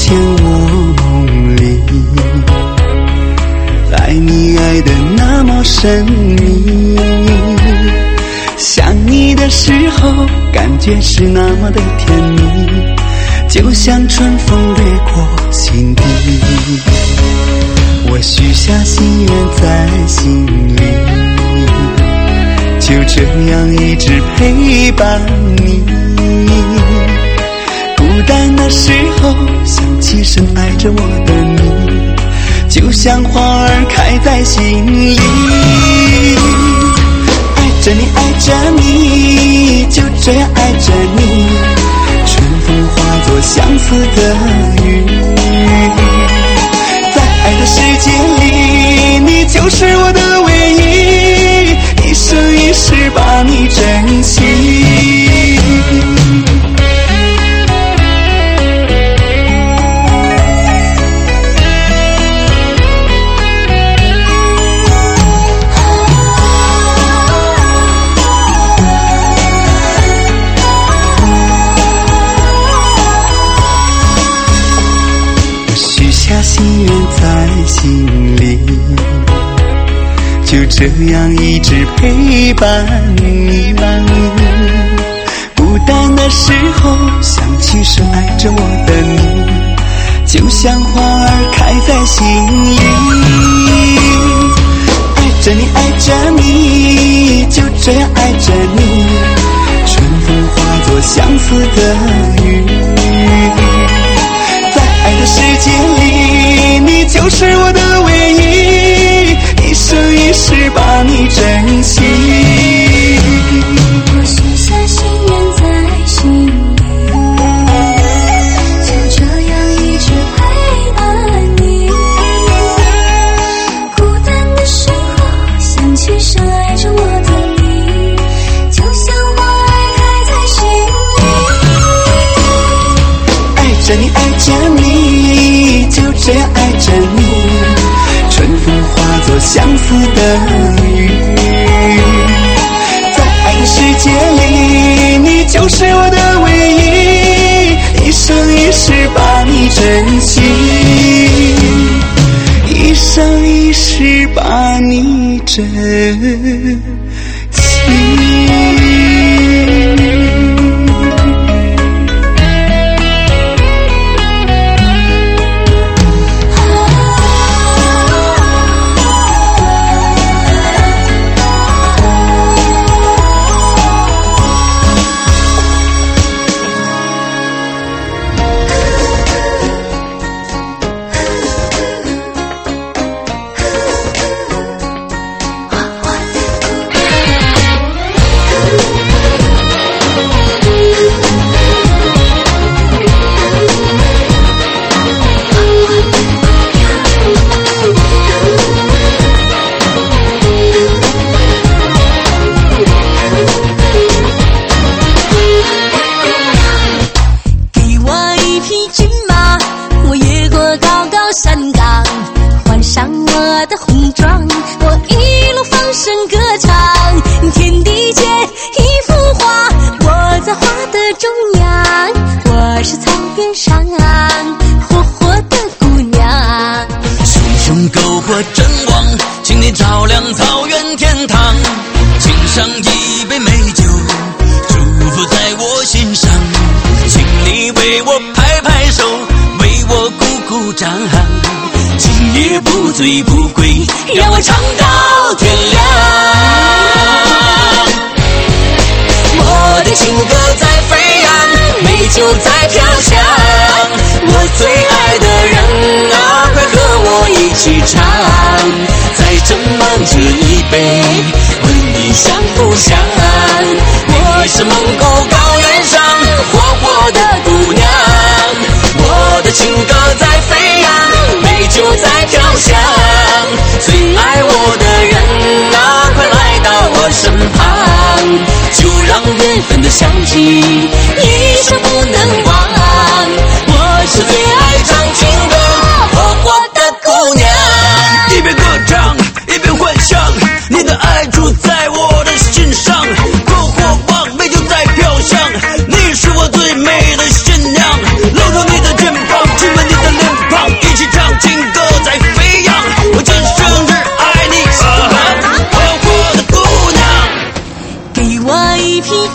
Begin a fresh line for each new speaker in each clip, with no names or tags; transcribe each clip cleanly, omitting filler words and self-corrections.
骗我梦里，爱你爱得那么神秘，想你的时候感觉是那么的甜蜜，就像春风掠过心底。我许下心愿在心里，就这样一直陪伴你。孤单的时候想起深爱着我的你，就像花儿开在心里。爱着你爱着你，就这样爱着你，春风化作相思的雨。在爱的世界里，你就是我的唯一，一生一世把你珍惜。心愿在心里，就这样一直陪伴你。孤单的时候想起深爱着我的你，就像花儿开在心里。爱着你爱着你，就这样爱着你，春风化作相思的雨。爱的世界里，你就是我的唯一，一生一世把你珍惜。
我许下心愿在心里，就这样一直陪伴你。孤单的时候想起深爱着我的你，就像花儿开在心里。
爱着你爱着你，就这样爱着你，春风化作相思的雨。在爱的世界里，你就是我的唯一，一生一世把你珍惜，一生一世把你珍惜。
醉不归，让我唱到天亮。我的情歌在飞扬，美酒在飘香。我最爱的人啊，快和我一起唱。在斟满这一杯，问你相不相安？我是蒙古高原上活泼的姑娘。我的情歌在飞扬，美酒在飘香。最爱我的人啊，快来到我身旁，就让缘分的香气一生不能忘。我是最爱唱情歌活泼的姑娘。一边歌唱一边幻想，你的爱住在我的心上。篝火旺，美酒在飘香，你是我最美的新娘。搂住你的肩膀，亲吻你的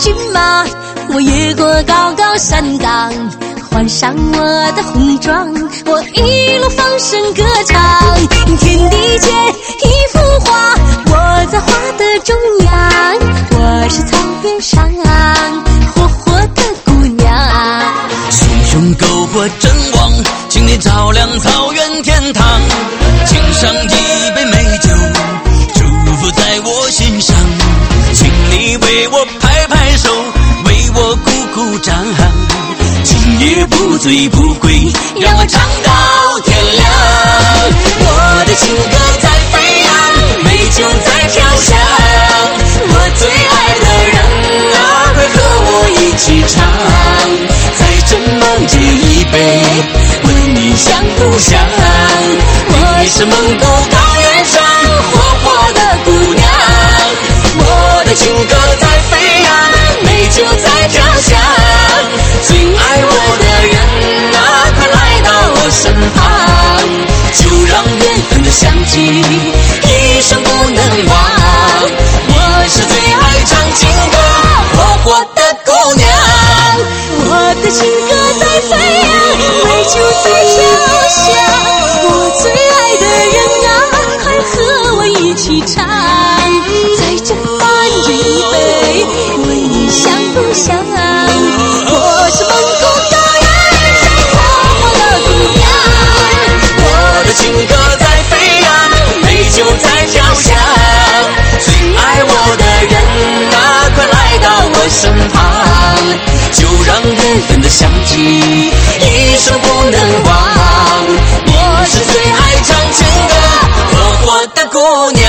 骏马，我越过高高山岗，换上我的红装，我一路放声歌唱。天地间一幅画，我在画的中央，我是草原上活活的姑娘。
熊熊篝火真旺，请你照亮草原天堂，敬上一杯美酒，祝福在我心上，请你为我拍拍手，为我鼓鼓掌，今夜不醉不归，让我唱到天亮。我的情歌在飞扬，美酒在飘香，我最爱的人啊，快和我一起唱，在这梦这一杯，为你向故乡。我是蒙古高原上活泼的姑娘，我的情歌在飞扬，美酒在飘香，最爱我的人啊，快来到我身旁，就让缘分的香气一生不能忘。我是最爱唱情歌活泼的姑娘，
我的情歌在飞扬，美酒在飘香，我最爱的人啊，快和我一起唱，在这般这一杯，为你向故乡。我是蒙古高原上活泼的姑娘，
我的情歌在飞扬，美酒在飘香，最爱我的人啊，快来到我身旁，就让缘分的香气一生不能忘。我是最爱唱情歌活泼的姑娘。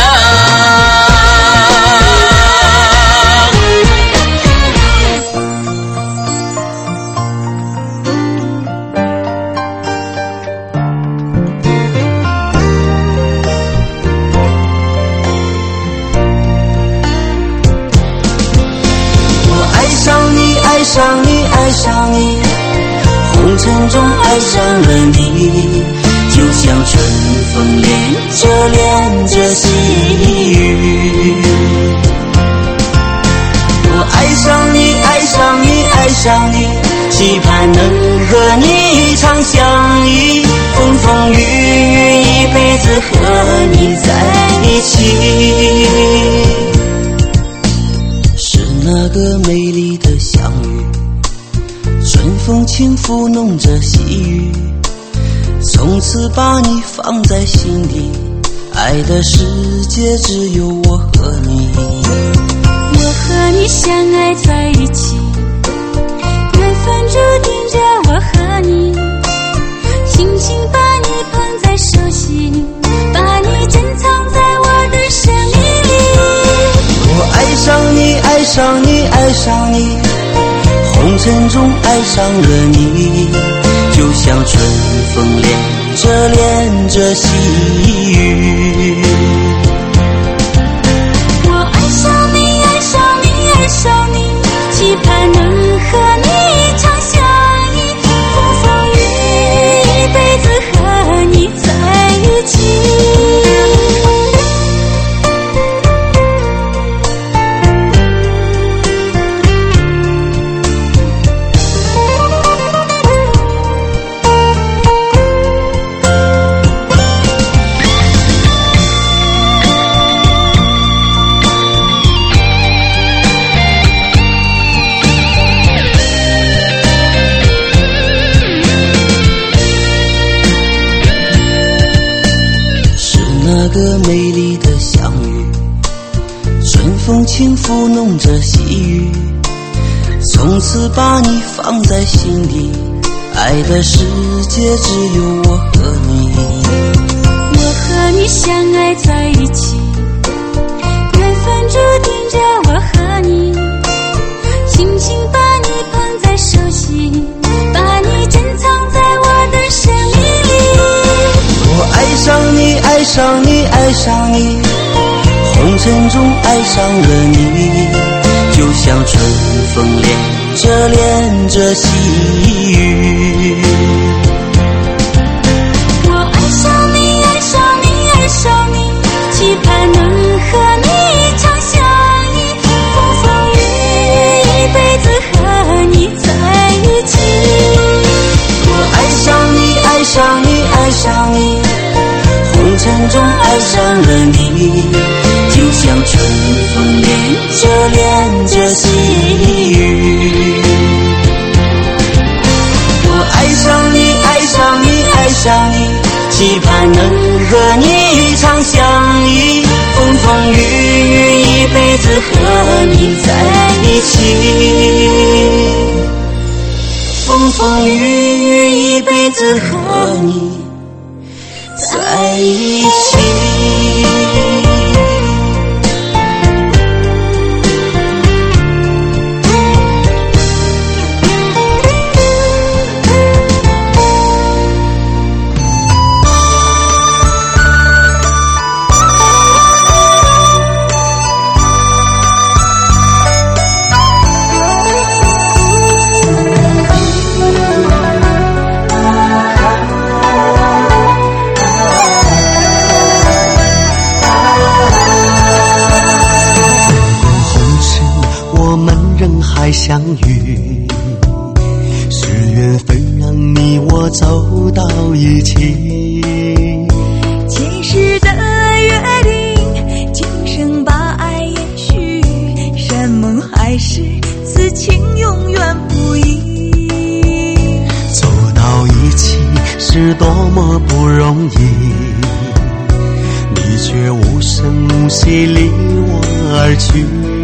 爱上你，爱上你，红尘中爱上了你，就像春风连着细雨。我爱上你，爱上你，爱上你，期盼能和你长相依，风风雨雨一辈子和你在一起。是那个美丽的相遇，春风轻抚弄着细雨，从此把你放在心底，爱的世界只有我和你。
我和你相爱在一起，缘分注定着我和你，轻轻把你捧在手心，把你珍藏在我的生命里。
我爱上你，爱上你，爱上你，红尘中爱上了你，就像春风连着细雨。
我爱上你，爱上你，爱上你，期盼能和你长相依，风风雨雨一辈子和你在一起。
那个美丽的相遇，春风轻抚弄着细雨，从此把你放在心底，爱的世界只有我和你。
我和你相爱在一起，缘分注定着我和你，轻轻把你捧在手心，把你珍藏在我的生命里。
我爱上你，爱上你，爱上你，红尘中爱上了你，就像春风连着细雨。
我爱上你，爱上你，爱上你，期盼能和你长相依，风风雨雨一
爱上了你，就像春风连着细雨。我爱上你，爱上你，爱上你，期盼能和你长相依，风风雨雨一辈子和你在一起，风风雨雨一辈子和你在一起。
还相遇，是缘分让你我走到一起。
前世的约定，今生把爱延续，山盟海誓，此情永远不移。
走到一起是多么不容易，你却无声无息离我而去。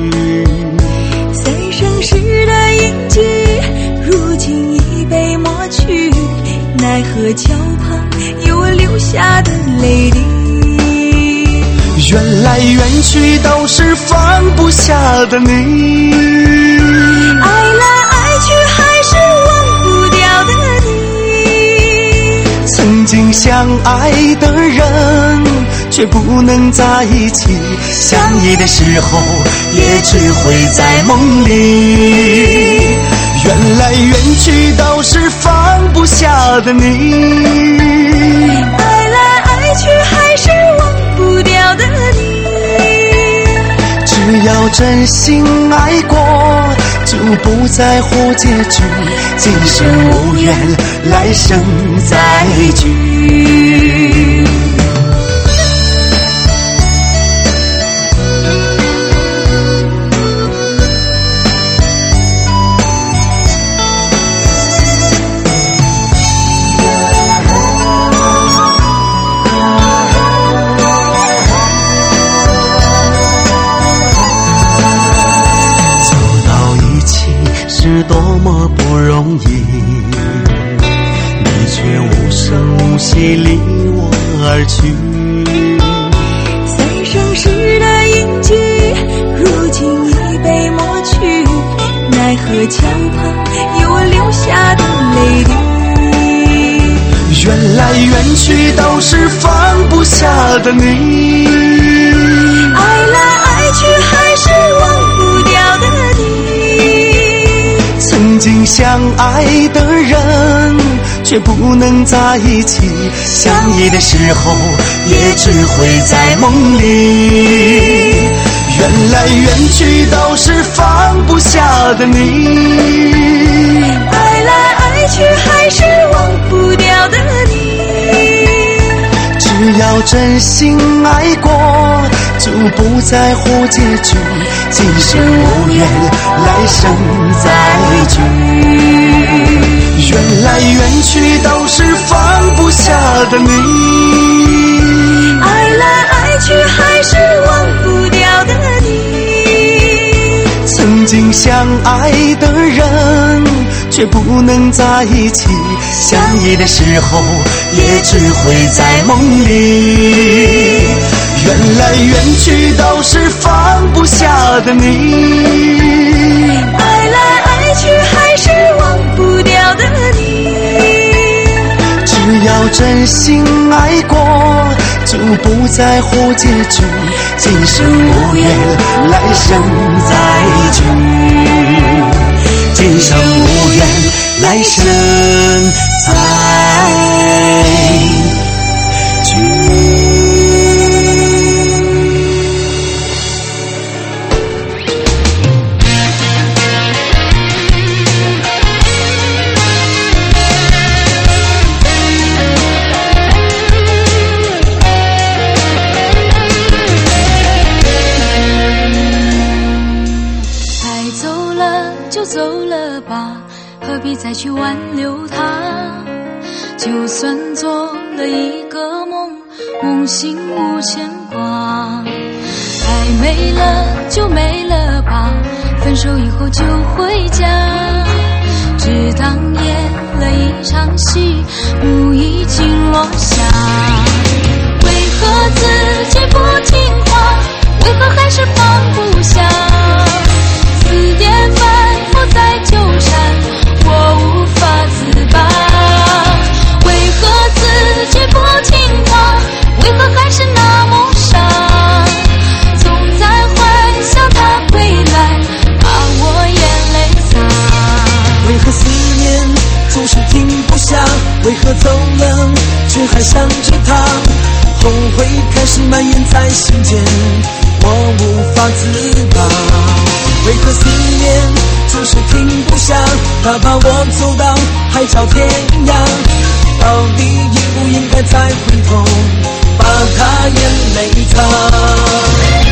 生时的印记，如今已被抹去，奈何桥旁有我留下的泪滴。
缘来缘去都是放不下的你，
爱来爱去还是忘不掉的你。
曾经相爱的人却不能在一起，相依的时候也只会在梦里。缘来缘去都是放不下的你，
爱来爱去还是忘不掉的你。
只要真心爱过，就不在乎结局，今生无缘，来生再聚。是多么不容易，你却无声无息离我而去。
三生石的印记，如今已被抹去，奈何桥旁有我留下的泪滴。
缘来缘去都是放不下的你，
爱来爱去还是忘不掉的你。
曾经相爱的人却不能在一起，相依的时候也只会在梦里。缘来缘去都是放不下的你，
爱来爱去还是忘不掉的你。
只要真心爱过，就不在乎结局，今生无缘，来生再聚。缘来缘去都是放不下的你，
爱来爱去还是忘不掉的你。
曾经相爱的人却不能在一起，相依的时候也只会在梦里。缘来缘去都是放不下的你，
爱来爱去还是忘不掉的你。
只要真心爱过，就不在乎结局，今生无缘，来生再聚。今生无缘，来生再聚。
了吧，何必再去挽留它？就算做了一个梦，梦醒无牵挂。爱没了就没了吧，分手以后就回家，只当演了一场戏，幕已经落下。为何自己不听话，为何还是放不下？思念反复在纠缠，我无法自拔。为何自己不听话，为何还是那么傻？总在幻想他回来，把我眼泪擦。
为何思念总是停不下，为何走了却还想着他？后悔开始蔓延在心间，我无法自拔。为何思念总是停不下，它把我走到海角天涯？到底应不应该再回头，把它眼泪擦？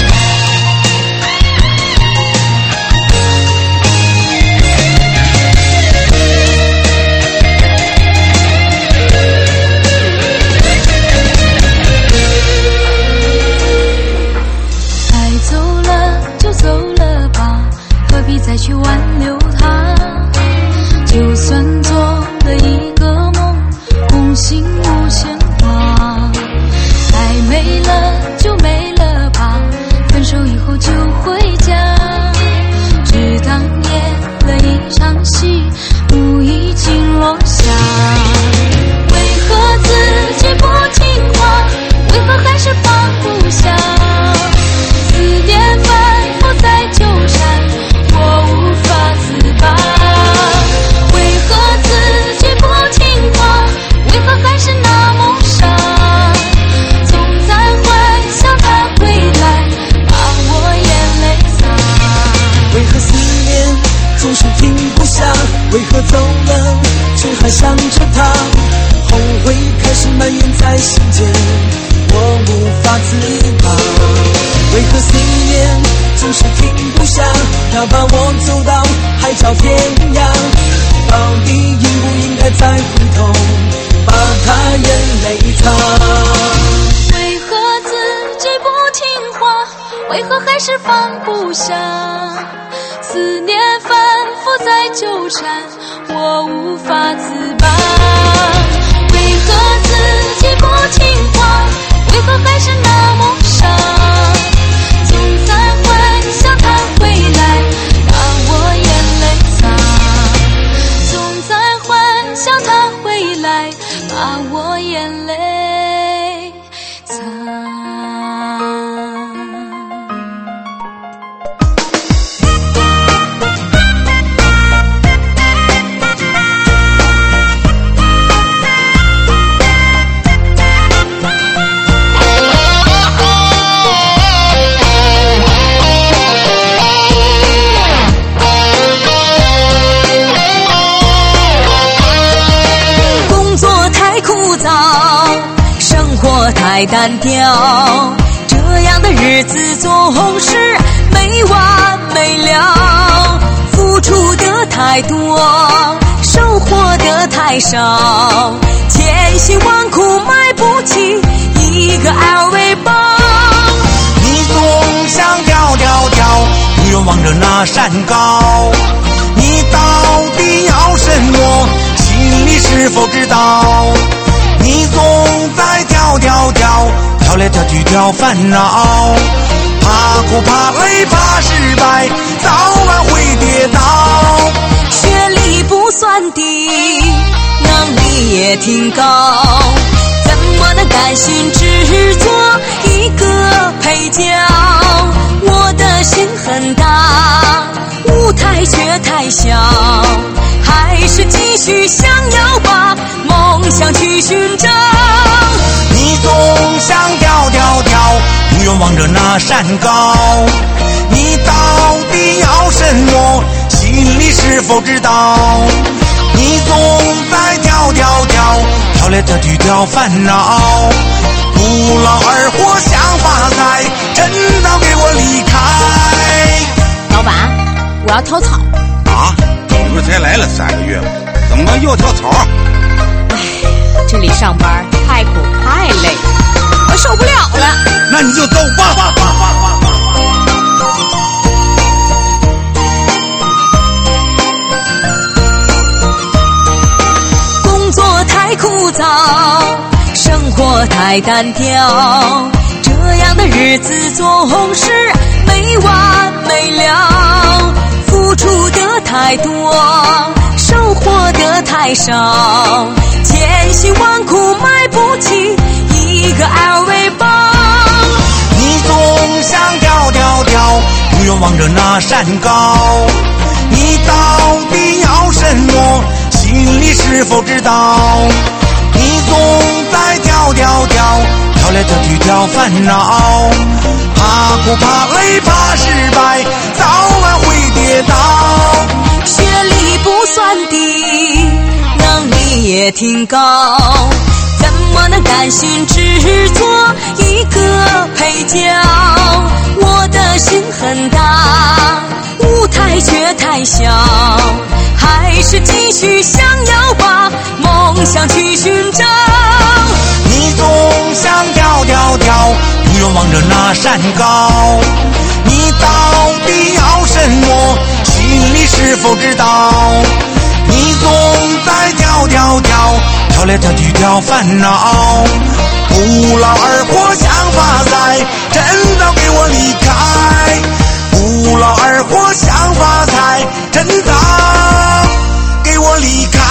何必再去挽留他？就算做了一个梦，梦醒无牵挂。爱没了就没了吧，分手以后就回家，只当演了一场戏，幕已经落下。为何自己不听话，为何还是放不下？思念反复在纠缠，我无法自拔。为何自己不听话，为何还是那么傻？总在幻想他回来，把我眼泪擦。
为何思念总是停不下，为何走了却还想着他？后悔开始蔓延在心间，我无法自拔。为何思念总是停不下，它把我走到海角天涯？到底应不应该再回头，把它眼泪擦？
为何自己不听话，为何还是放不下？思念反复在纠缠，我无法自拔。为何自己不听话，为何还是那么傻？总在幻想他回来，把我眼泪擦。总在幻想他回来，把我眼泪擦。
太单调，这样的日子总是没完没了，付出的太多，收获的太少，千辛万苦买不起一个 LV 包。
你总想跳跳跳，永远望着那山高，你到底要什么？心里是否知道？你总在跳跳跳，跳来跳去跳烦恼，怕苦怕累怕失败，早晚会跌倒。
学历不算低，能力也挺高，怎么能甘心只做一个配角？我的心很大，舞台却太小，还是继续想要把梦想去寻找。
你总想跳跳跳，永远望着那山高，你到底要什么？心里是否知道？你总在跳跳跳，跳来跳去跳烦恼，不劳而获想发财，趁早给我离开。
老板，我要跳槽。
啊？ 才来了3个月了，怎么又跳槽？
这里上班太苦太累，我受不了了。
那你就走吧。
工作太枯燥，生活太单调，这样的日子总是没完没了。付出的太多，收获的太少，千辛万苦买不起一个 LV 包。
你总想跳跳跳，永远望着那山高。你到底要什么？心里是否知道？你总在跳跳跳，跳来跳去跳烦恼，怕苦怕累怕失败，早晚会跌倒。
学历不算低，能力也挺高，怎么能甘心只做一个配角？我的心很大，舞台却太小，还是继续想要把梦想去寻找。
你总想跳跳跳，永远望着那山高。你到底要什么？心里是否知道？你总在跳跳跳，跳来跳去跳烦恼，不劳而获想发财，真早给我离开。不劳而获想发财，真早给我离开。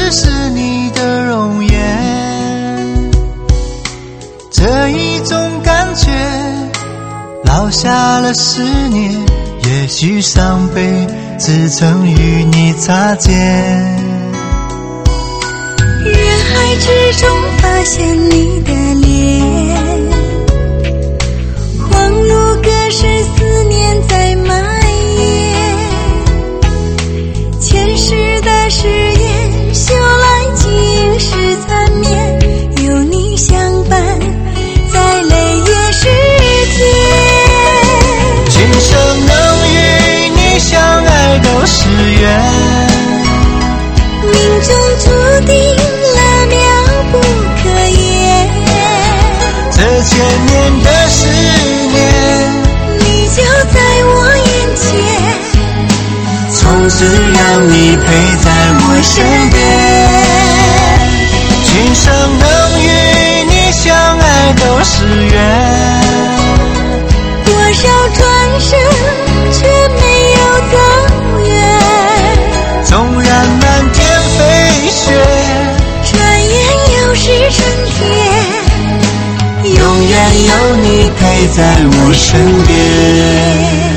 只是你的容颜。这一种感觉烙下了10年，也许伤悲只曾与你擦肩。
人海之中发现你的脸，荒芜隔世思念在蔓延，前世的誓言修来今世缠绵，有你相伴在泪夜时间，
今生能与你相爱都是缘，
命中注定了妙不可言，
这千年的思念
你就在我眼前，
从此让你陪在我身边。今生能与你相爱都是缘，
多少转身却没有走远，
纵然漫天飞雪，
转眼又是春天，
永远有你陪在我身边。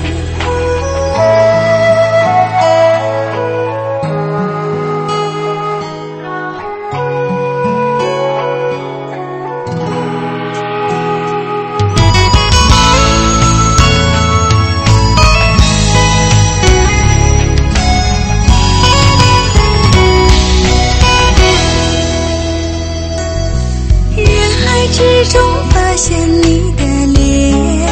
之中发现你的脸，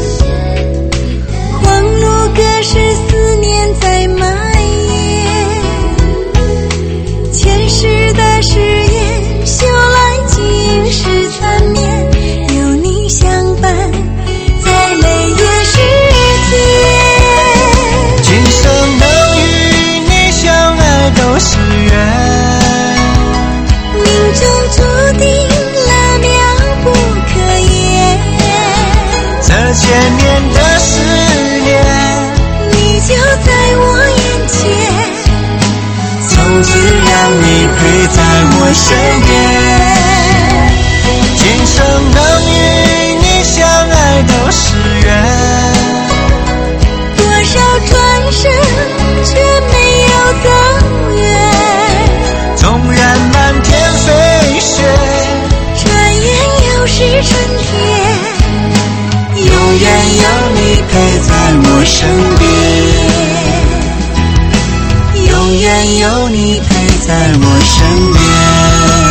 荒芜隔世思念在蔓延，前世的誓言修来今世缠绵，有你相伴在泪夜时间，
今生能与你相爱都是缘，
命中注定
这千年的思念
你就在我眼前，
从此让你陪在我身边。今生能与你相爱都是缘，
多少转身却没有走远，
纵然漫天飞雪，
转眼又是春天，
永远有你陪在我身边，永远有你陪在我身边。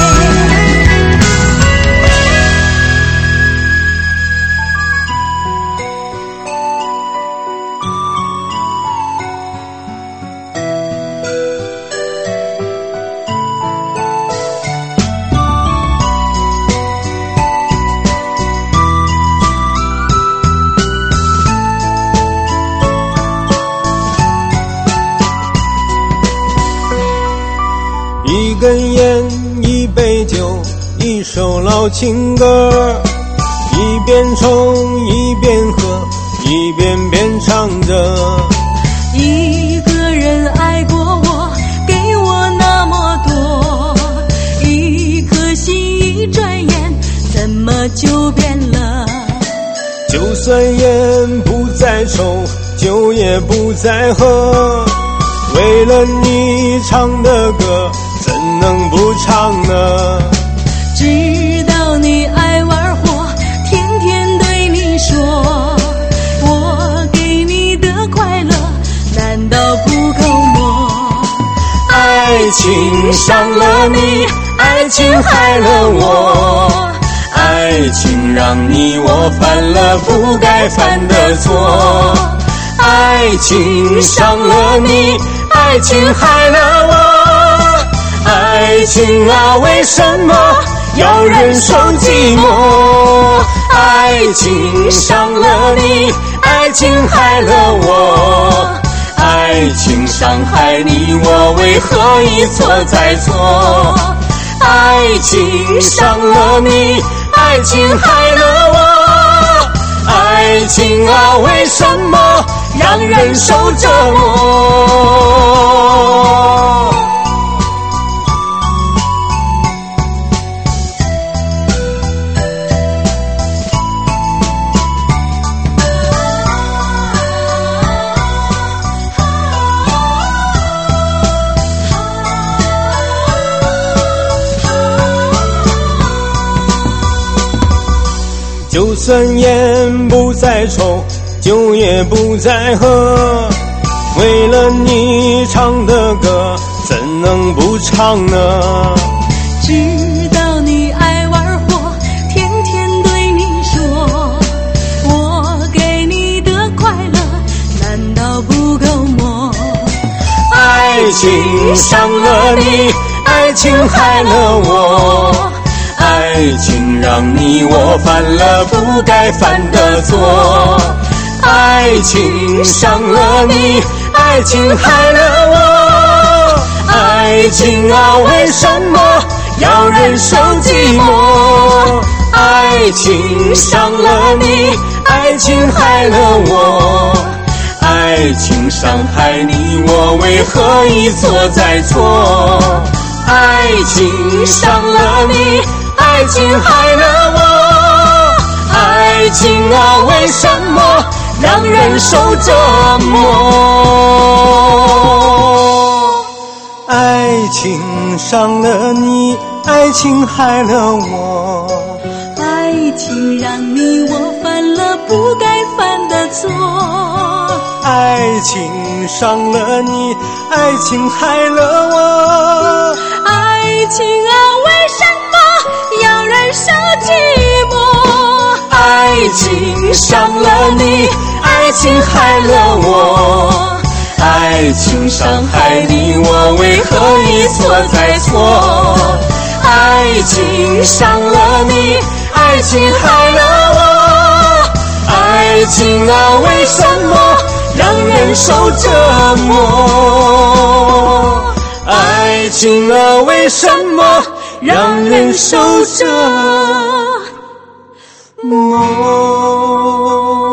一根烟，一杯酒，一首老情歌，一边抽一边喝，一遍遍唱着。
一个人爱过我，给我那么多，一颗心一转眼怎么就变了？
就算烟不再抽，酒也不再喝，为了你唱的歌怎能不唱呢？
知道你爱玩火，天天对你说，我给你的快乐难道不够么？
爱情伤了你，爱情害了我，爱情让你我犯了不该犯的错，爱情伤了你，爱情害了我，爱情啊，为什么要忍受寂寞？爱情伤了你，爱情害了我，爱情伤害你我，为何一错再错？爱情伤了你，爱情害了我，爱情啊，为什么让人受折磨？ 就算烟不再抽，酒也不再喝，为了你唱的歌，怎能不唱呢？
知道你爱玩火，天天对你说，我给你的快乐难道不够么？
爱情伤了你，爱情害了我，爱情让你我犯了不该犯的错，爱情伤了你，爱情害了我，爱情啊，为什么要忍受寂寞？爱情伤了你，爱情害了我，爱情伤害你我，为何一错再错？爱情伤了你，爱情害了我，爱情啊，为什么让人受折磨？爱情伤了你，爱情害了我，
爱情让你我犯了不该犯的错，
爱情伤了你，爱情害了我，
爱情啊，为什么要忍受寂寞？
爱情伤了你，爱情害了我，爱情伤害你我，为何一错再错？爱情伤了你，爱情害了我，爱情啊，为什么让人受折磨？爱情啊，为什么让人受折磨？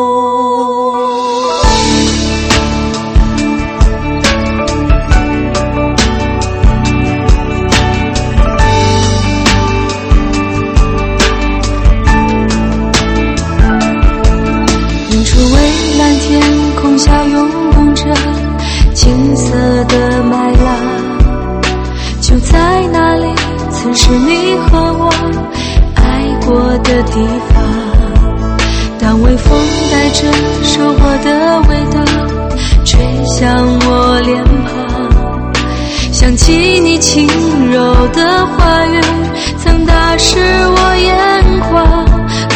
下涌着金色的麦浪，就在那里曾是你和我爱过的地方。当微风带着收获的味道吹向我脸庞，想起你轻柔的话语曾打湿我眼眶。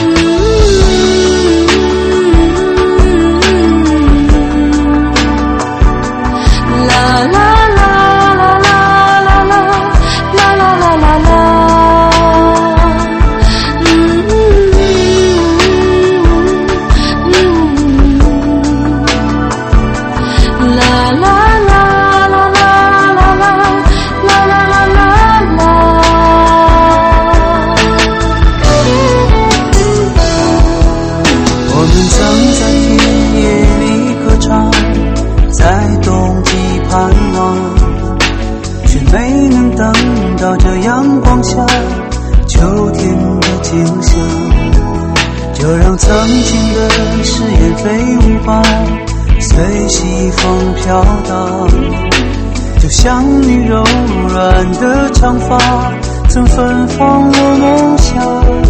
到这阳光下秋天的景象，就让曾经的誓言飞舞吧，随西风飘荡，就像你柔软的长发曾芬芳我梦想。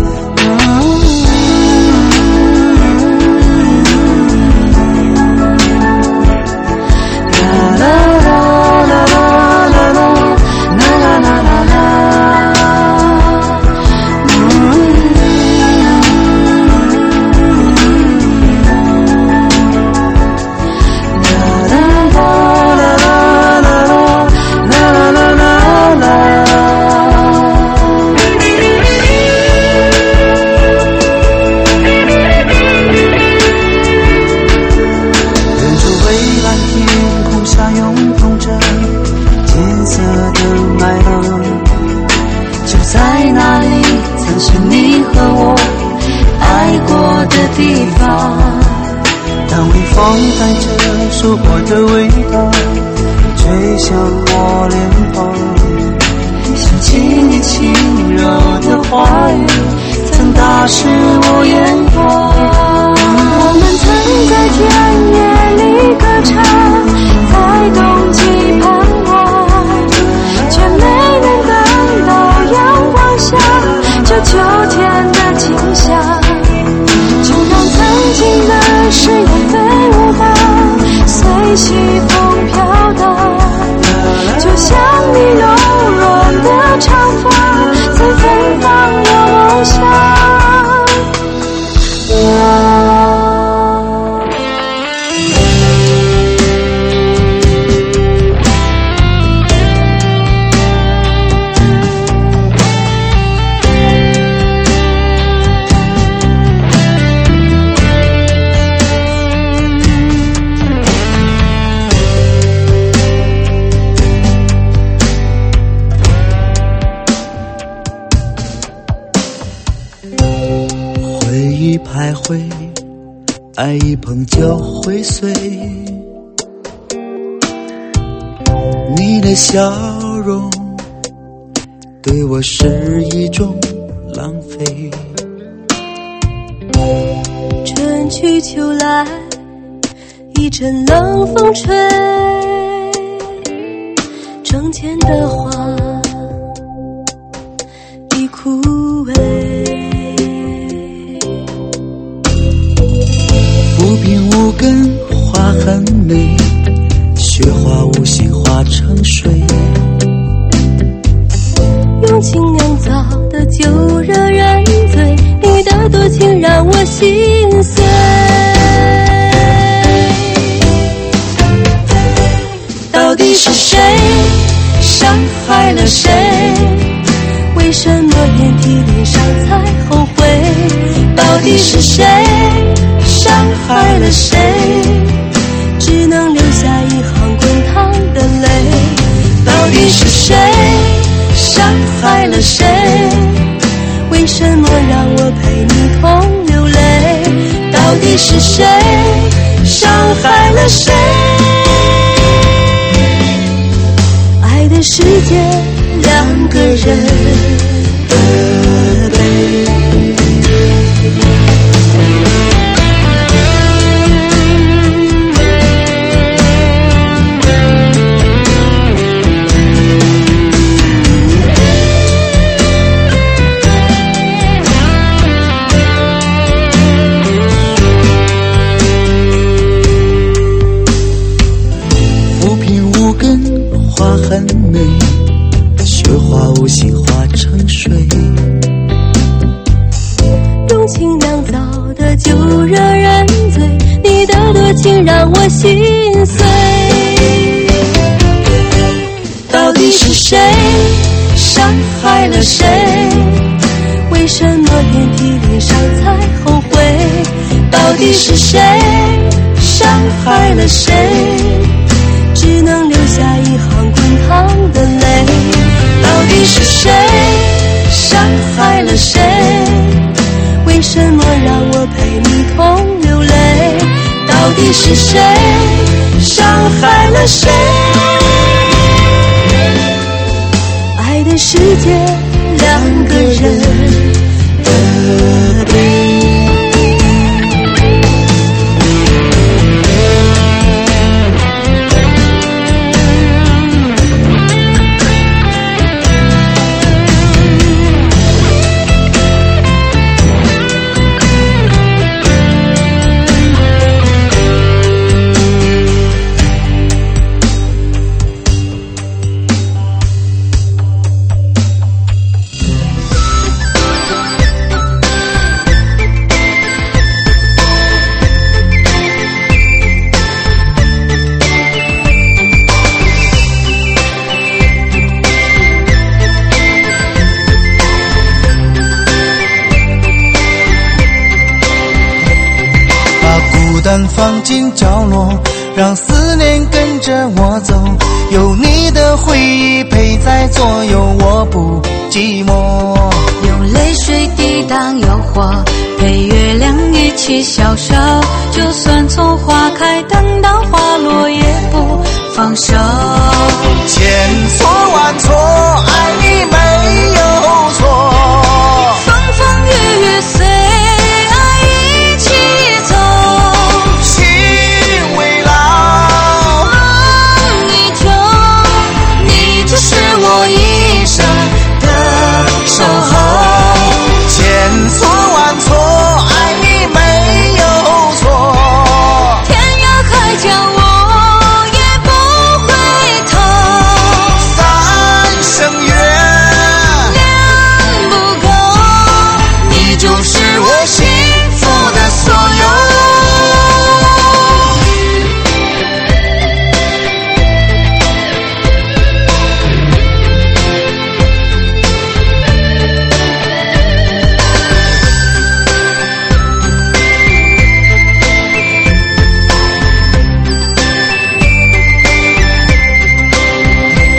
带着收获的味道吹向我脸庞，想起你轻柔的话语曾打湿我眼眶。我们曾在田野里歌唱，在冬季盼望，却没能等到阳光下这秋天的景象。 徘徊，爱一碰就会碎。你的笑容对我是一种浪费。
春去秋来，一阵冷风吹，窗前的花已枯萎。
浮萍无根花很美，雪花无心化成水。
用情酿造的酒惹人醉，你的多情让我心碎。到底是谁伤害了谁？为什么遍体鳞伤才后悔？到底是谁伤害了谁？只能留下一行滚烫的泪。到底是谁伤害了谁？为什么让我陪你同流泪？到底是谁伤害了谁？爱的世界，两个人的悲。很美，雪花无心化成水。用情酿造的酒惹人醉，你的多情让我心碎。到底是谁伤害了谁？为什么遍体鳞伤才后悔？到底是谁伤害了谁？只能留下一行滚烫的泪。到底是谁伤害了谁？为什么让我陪你同流泪？到底是谁伤害了谁？爱的世界，两个人的悲。
放进角落，让思念跟着我走，有你的回忆陪在左右，我不寂寞。
用泪水抵挡诱惑，陪月亮一起消瘦，就算从花开等到花落也不放手。
千错万错，爱你没有错，
风风雨雨随爱一起走，
心未老，
梦依旧，你就是我一生的守候。
千错万错，爱你没有错，
天涯海角我也不回头，
三生缘
两不够，你就是我幸福的所有。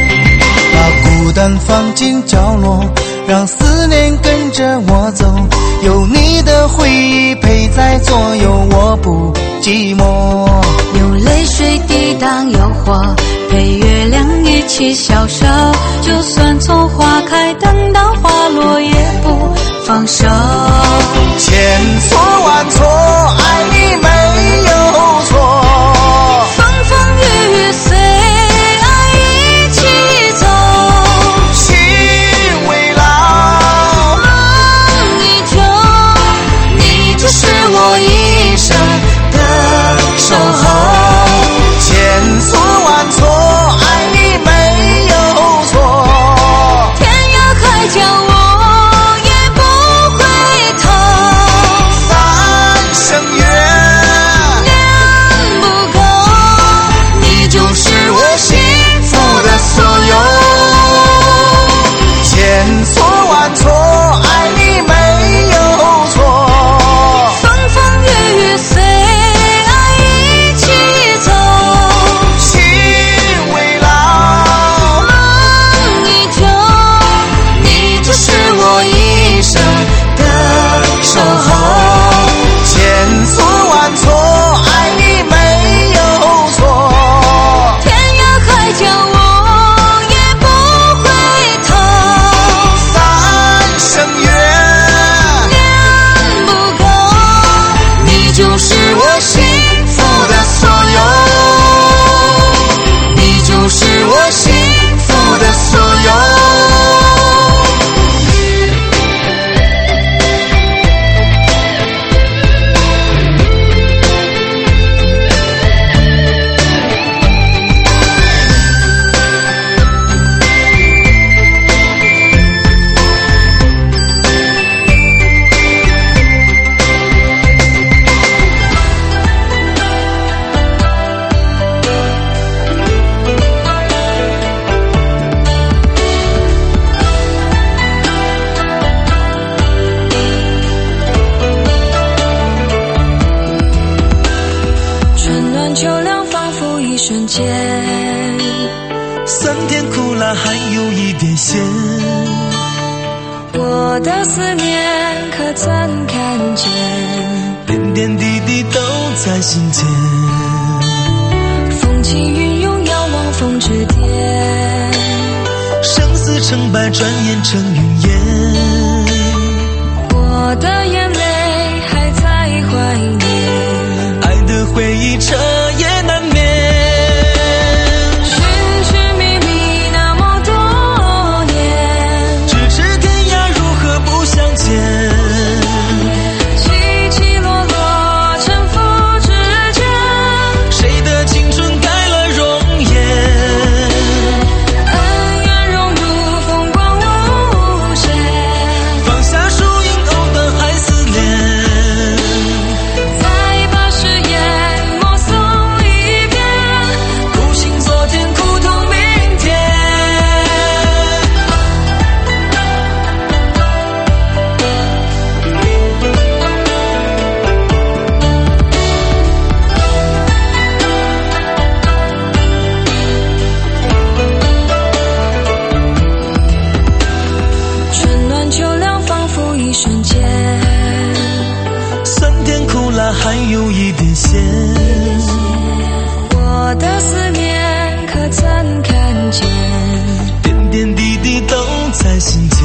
把孤单放进角落，让思念跟着我走，
有你的回忆陪在左右，我不寂寞。
有泪水抵挡诱惑，陪月亮一起消瘦。就算从花开等到花落，也不放手。
千错万错，爱你没有错。
风风雨雨随爱一起走，
心未老，
梦依旧。你就是我一生的守候。
千错万错，爱你没有错。
天涯海角我也不回头。
三生缘
不够，你就是我幸福的所有。
千错万错，爱你没有错。
风风雨雨随爱一起走，
心未老，
梦依旧。你就是我一生的守候。
千错万错，爱你没有错。
天涯海角我也不回头。
三生缘
不够，你就是我幸福的所有。你就是我幸福的所有。春暖秋凉，仿佛一瞬间。
酸甜苦辣还有一点咸，
我的思念可曾看见？
点点滴滴都在心间。
风起云涌，遥望风之巅。
生死成败转眼成云烟。
我的眼泪还在怀念，
爱的回忆彻夜难眠。
寻寻觅觅那么多年，
咫尺天涯如何不相见。
起起落落沉浮之间，
谁的青春改了容颜。
恩怨融入风光无限。
放下输赢藕断还丝连。
再把誓言默诵一遍，
苦心昨天苦痛明天。
春暖秋凉，仿佛一瞬间。
酸甜苦辣还有一点咸。
我的思念可曾看见？
点点滴滴都在心间。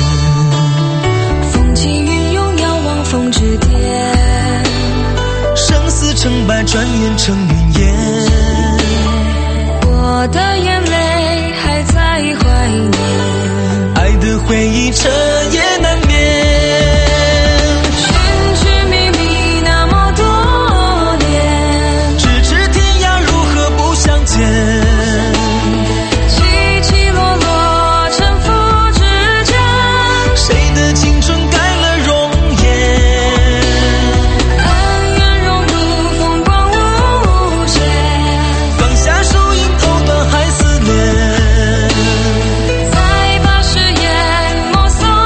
风起云涌，遥望风之巅。
生死成败转眼成云烟。
我的眼泪还在怀念，
爱的回忆彻夜难眠。
寻寻觅觅那么多年，
咫尺天涯如何不相见。
起起落落沉浮之间，
谁的青春改了容颜。
恩怨融入风光无限。
放下输赢藕断还丝连。
再把誓言默诵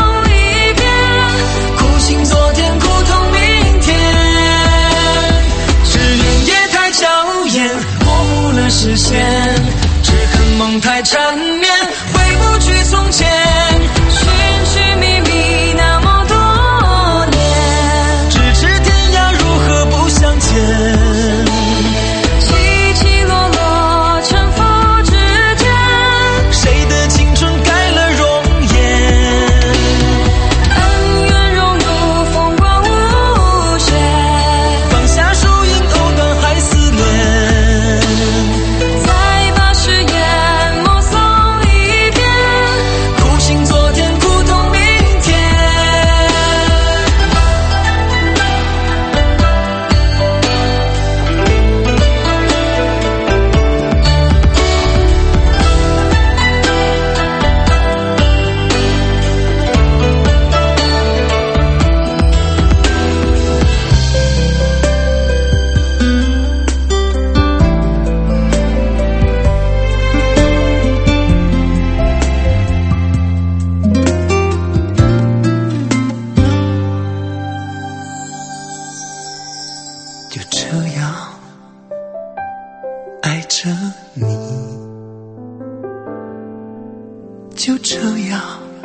这样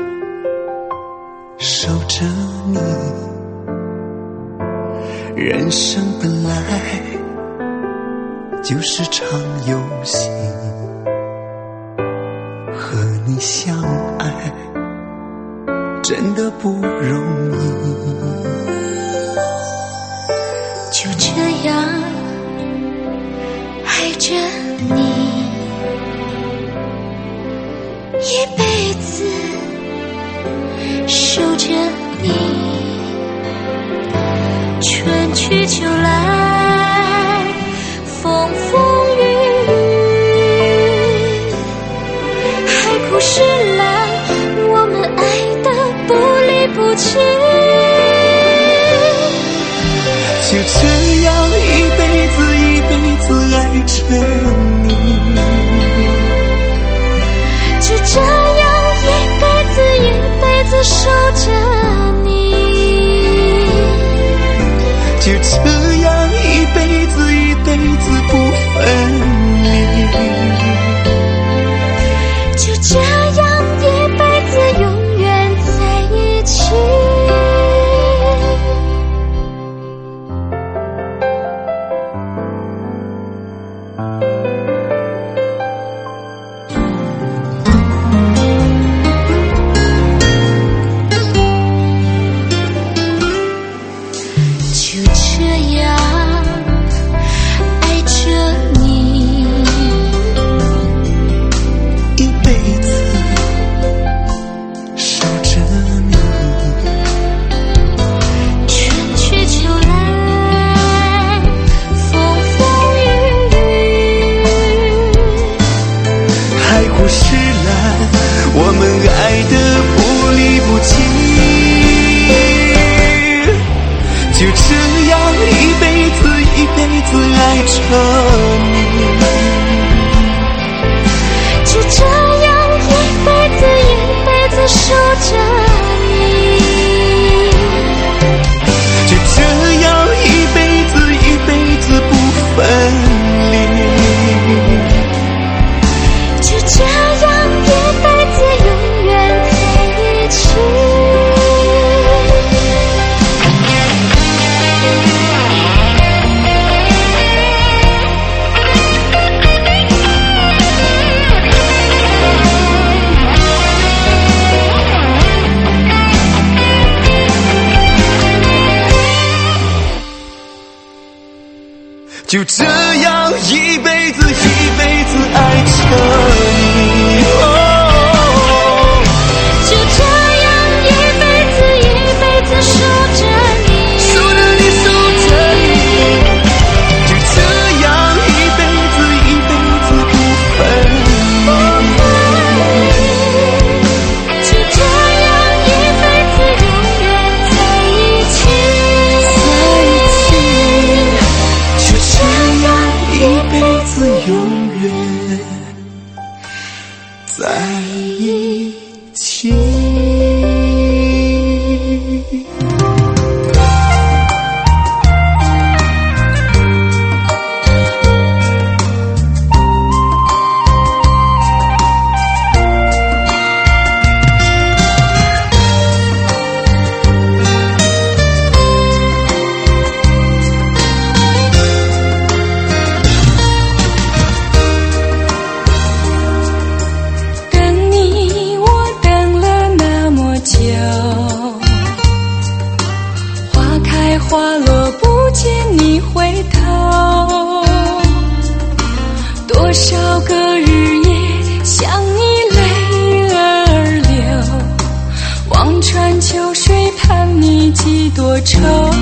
守着你。人生本来就是场游戏，和你相爱真的不容易。
就这样爱着你，一辈子守着你，春去秋来，风风雨雨，海枯石烂，我们爱得不离不弃。
就这样一辈子一辈子爱着你，
就这样一辈子一辈子守着你，
就这样一辈子一辈子不分离，
就这样一辈子永远在一起。
就这样一辈子一辈子爱着你，
就这样一辈子一辈子守着你，
守着你守着你，就这样一辈子一辈子不分离，
就这样一辈子永远在一起，
就这样一辈子永远在一起。
花落不见你回头，多少个日夜想你泪儿流，望穿秋水盼你几多愁。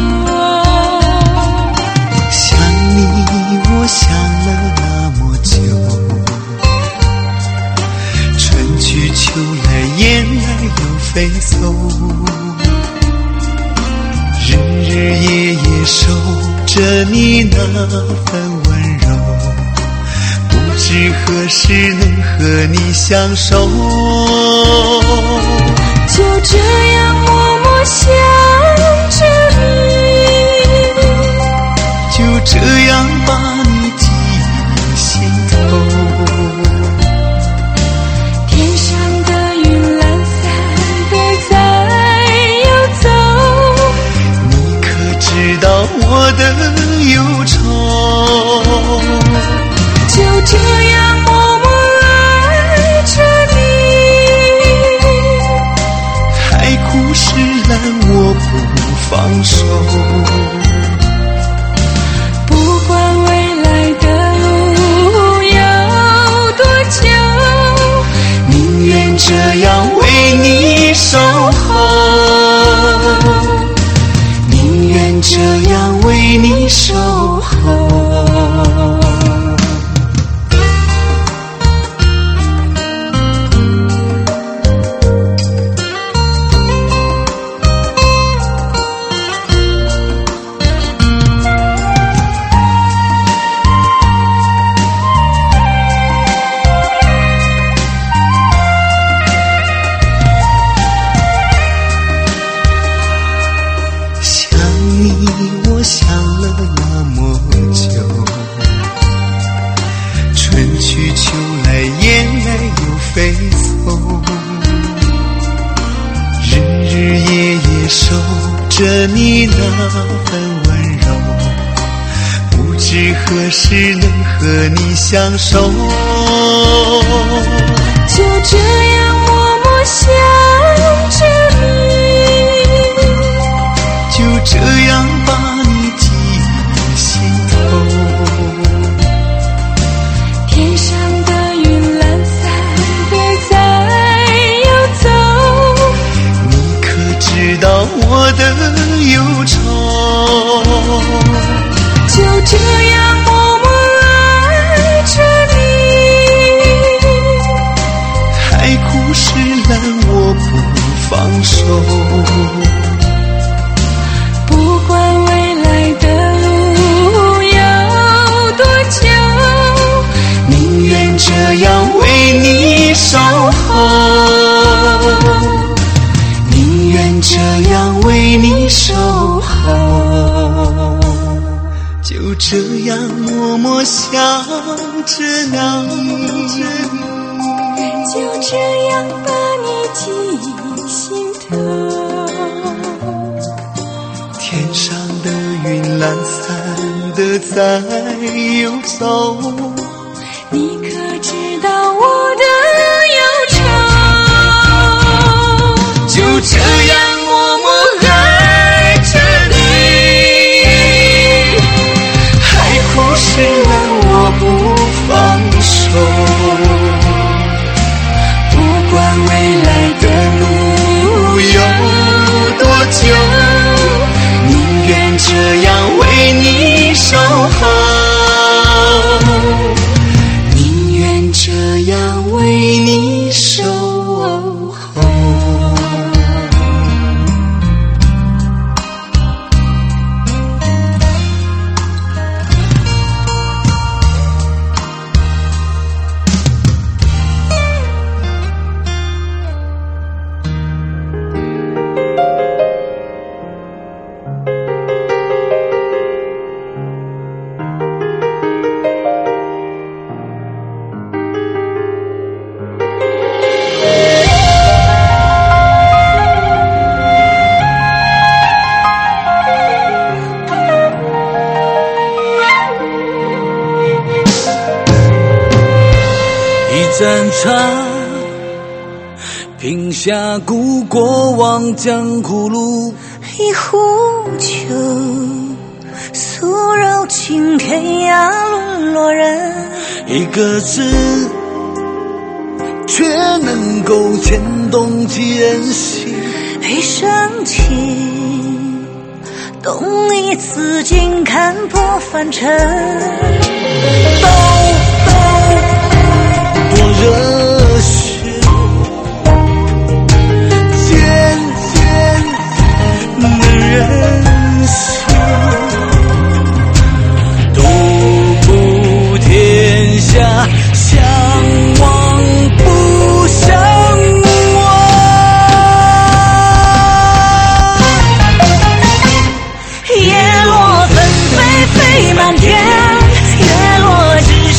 想你我想了那么久，春去秋来雁儿又飞走，日日夜夜守着你那份温柔，不知何时能和你相守，
就这样默默想着你，
就这样把你记心头，
天上的云来
忧愁。
就这样默默爱着你，
海枯石烂我不放手。
不管未来的路有多久，
宁愿这样为你守候，宁愿这样为你守候。我想了那么久，春去秋来燕来又飞走，日日夜夜守着你那份温柔，不知何时能和你相守。
就这样默默想着你，
就这样把你记心头。
天上的云懒散的在游走，
你可知道我的忧愁？
就这样默默爱着你，
海枯石烂我不放手。
不管未来的路有多久，
宁愿这样为你守候，宁愿这样为你守候。就这样默默想着你，
就这样把你记心头。
天上的云懒散的在游走，
你可知道我的忧愁？
就这样默默爱着你，海枯石烂我不放手。不管未来的路有多久，宁愿这样为你守候，宁愿这样为你守候。
盏茶，品下古过往江湖路。
一壶酒，诉柔情天涯沦落人。
一个字，却能够牵动几人心。
一声情，动你紫荆看破凡尘。
多热血，渐渐的人心，独步天下，相忘不相忘。
叶落纷飞飞满天，月落之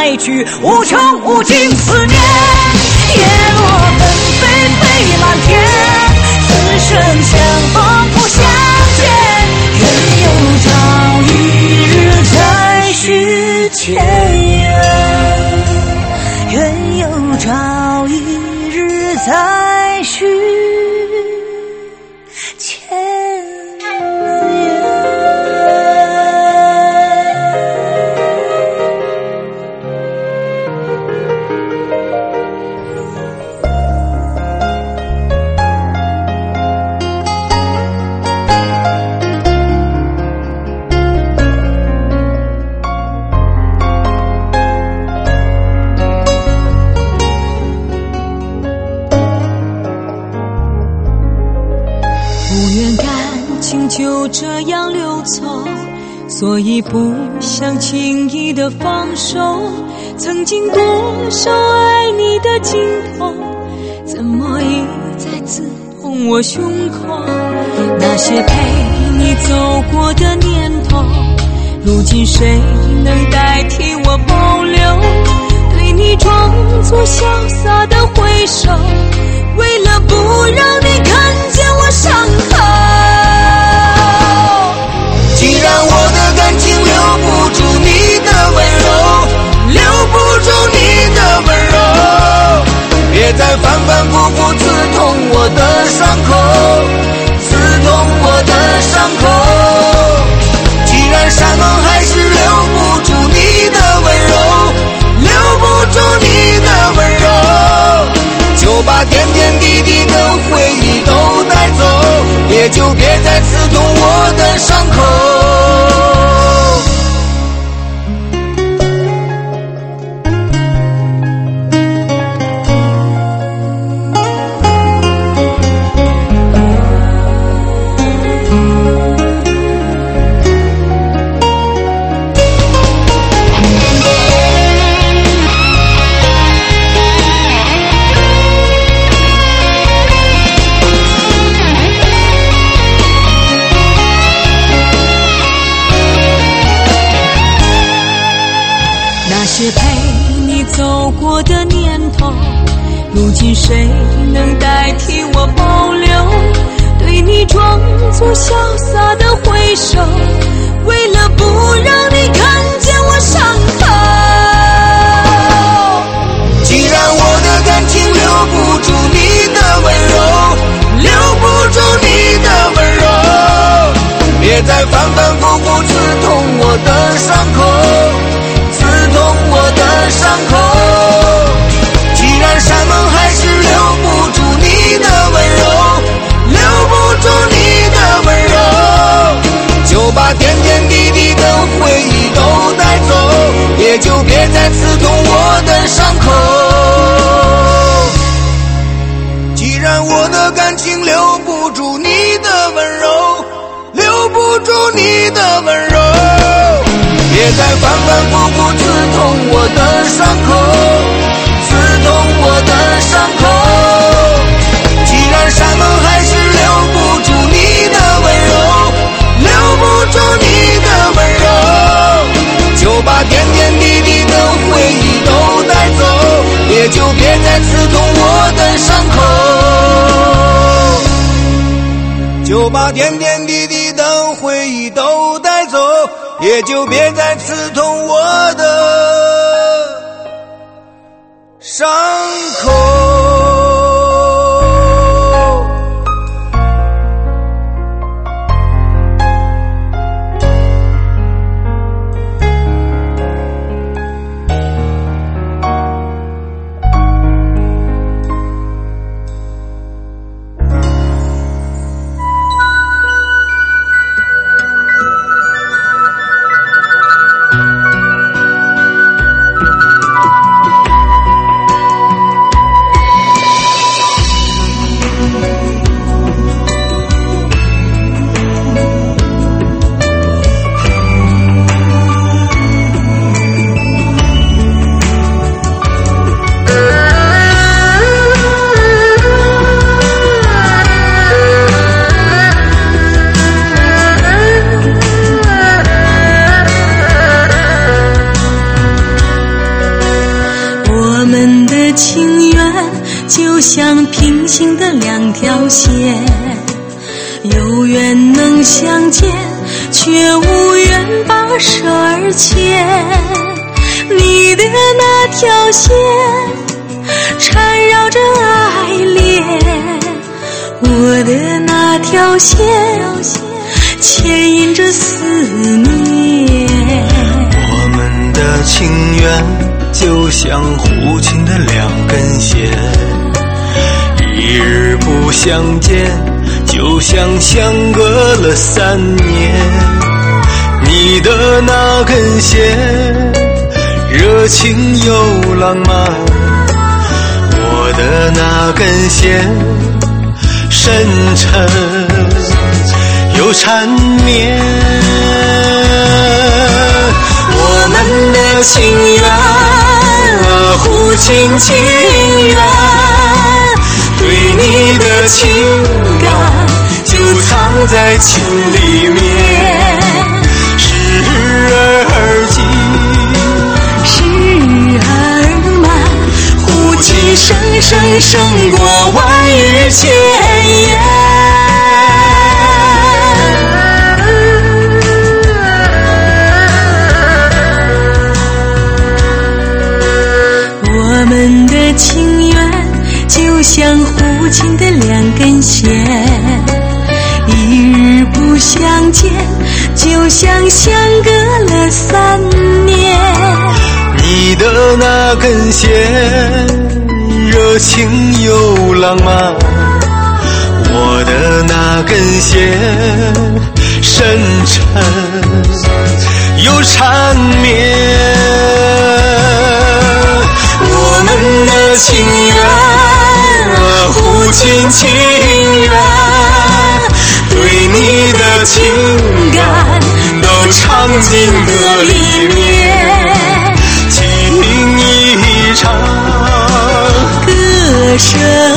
来去，无穷无尽思念。叶落纷飞飞满天，此生相逢不相见，愿有朝一日再续前缘，愿有朝一日再续前缘。就这样溜走，所以不想轻易的放手。曾经多少爱你的镜头，怎么一再刺痛我胸口？那些陪你走过的年头，如今谁能代替我保留？对你装作潇洒的挥手，为了不让你看见我伤口。
既然我的感情留不住你的温柔，留不住你的温柔，别再反反复复刺痛我的伤口，刺痛我的伤口。既然山盟海誓留不住你的温柔，留不住你的温柔，就把点点滴滴的回忆都带走，也就别再刺痛我的伤口。
走过的年头，如今谁能代替我保留？对你装作潇洒的挥手，为了不让你看见我伤口。
既然我的感情留不住你的温柔，留不住你的温柔，别再反反复复刺痛我的伤口，刺痛我的伤口。既然山盟海誓留不住你的温柔，留不住你的温柔，就把点点滴滴的回忆都带走，也就别再刺痛我的伤口。既然我的感情留不住你的温柔，留不住你的温柔，别再反反复复刺痛我的伤口，刺痛我的伤口。既然山盟海誓留不住你的温柔，留不住你的温柔，就把点点滴滴的回忆都带走，也就别再刺痛我的伤口，就把点点滴滴的回忆都带走，也就别再刺痛我的伤口。
线，有缘能相见，却无缘把手儿牵。你的那条线缠绕着爱恋，我的那条线牵引着思念。
我们的情缘就像互情的两根线，一日不相见，就像相隔了3年。你的那根线热情又浪漫，我的那根线深沉又缠绵。我们的情缘互情情缘，对你的情感就藏在情里面。时而急，
时而慢，
互情深深胜过万语千言。
我们的情缘就像互情的两根线，一日不相见，就像相隔了3年。
你的那根线热情又浪漫，我的那根线深沉又缠绵。我们的情缘互情情缘，对你的情感都藏进歌里面。情一场，
歌声